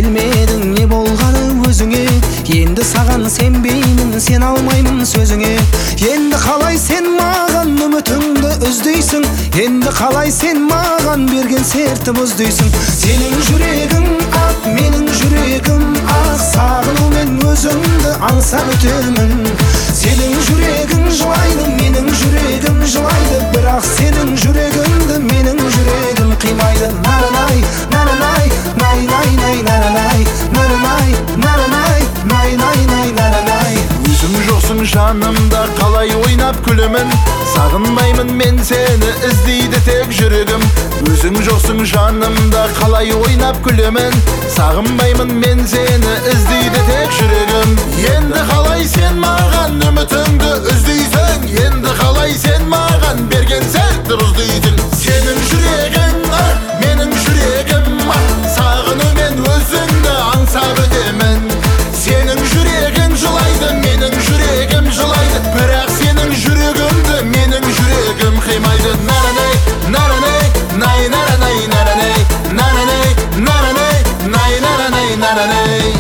білмедің не болғаны өзіңе. Енді саған сенбеймін, сен алмаймын сөзіңе. Енді қалай сен маған үмітіңді үздейсің? Енді қалай сен маған берген сертті бұздайсың? Сенің жүрегің ақ, менің жүрегім ақ, сағынумен өзіңді аңсап өтемін. Сенің жүрегің жылайды, менің жүрегім жылайды, бірақ сенің жүрегіңді менің жүрегім қимайды. Наранай, наранай, най най най наранай, наранай, наранай, най най най наранай. Өзің жоқсың жанымда, қалай ойнап күлемін. Сағынбаймын мен сені, іздейді тек жүрегім. Өзің жоқсың жанымда, қалай ойнап күлемін. Сағынбаймын мен сені, іздейді тек жүрегім. Енді қалай сен маған үмітіңді үздейсің? Енді қалай сен маған берген сәтті бұздайсың? Сенің жүрегің ақ, менің жүрегім ақ, сағынумен өзіңді аңсап өтемін. Сенің жүрегің жылайды, менің жүрегім жылайды, бірақ сенің жүрегіңді менің жүрегім қимайды. Наранай, наранай, най наранай, наранай, наранай, наранай, най наранай, наранай.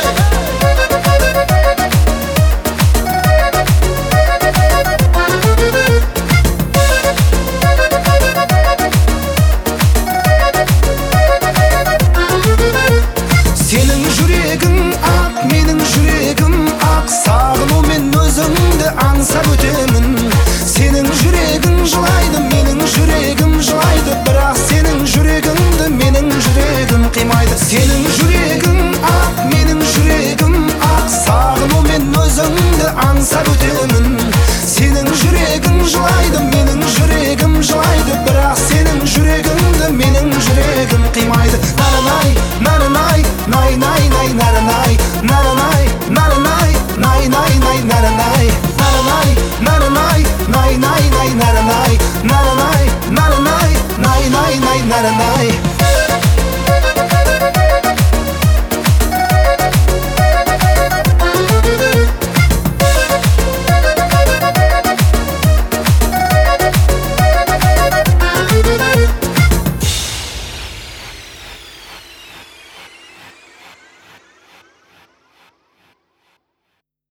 Сенің жүрегің ақ, менің жүрегім ақ, сағынумен өзіңді аңсап өтемін. Сенің жүрегің жылайды, менің жүрегім жылайды, бірақ сенің жүрегіңді менің жүрегім қимайды. Сенің жүрегің ақ, менің жүрегім ақ, сағынумен өзіңді аңсап өтемін. Сенің жүрегің жылайды, менің жүрегім жылайды, бірақ сенің жүрегіңді менің жүрегім қимайды. Наранай, наранай, най най най наранай, наранай, наранай, най най най наранай, наранай, наранай, най най най наранай, наранай, наранай, най най най наранай.